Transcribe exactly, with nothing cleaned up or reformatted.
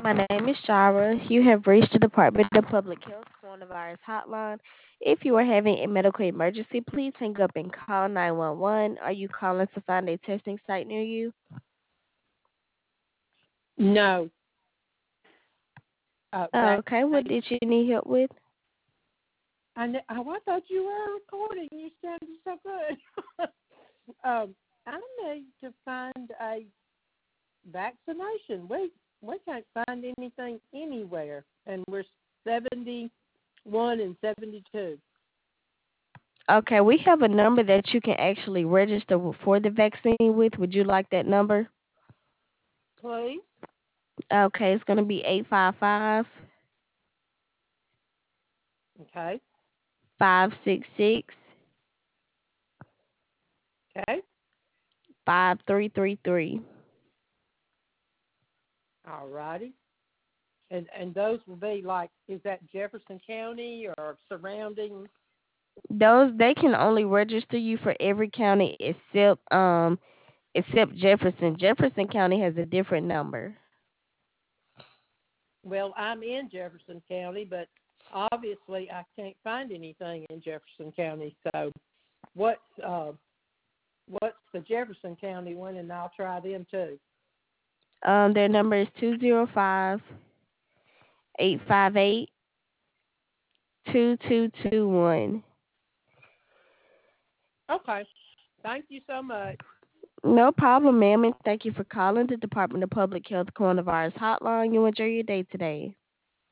My name is Shara. You have reached the Department of Public Health Coronavirus Hotline. If you are having a medical emergency, please hang up and call nine one one. Are you calling to find a testing site near you? No, uh, Oh, okay. What vaccination. did you need help with? I, kn- oh, I thought you were recording. You sounded so good. um, I need to find a vaccination. We we can't find anything anywhere, and we're seventy-one and seventy-two. Okay, we have a number that you can actually register for the vaccine with. Would you like that number? Please. Okay, it's going to be eight five five, Okay. five six six, Okay. five three three three. All righty. And and those will be like, is that Jefferson County or surrounding? Those they can only register you for every county except um except Jefferson. Jefferson County has a different number. Well, I'm in Jefferson County, but obviously I can't find anything in Jefferson County. So, what's uh, what's the Jefferson County one, and I'll try them too. Um, their number is two zero five eight five eight two two two one. Okay. Thank you so much. No problem, ma'am, and thank you for calling the Department of Public Health Coronavirus Hotline. You enjoy your day today.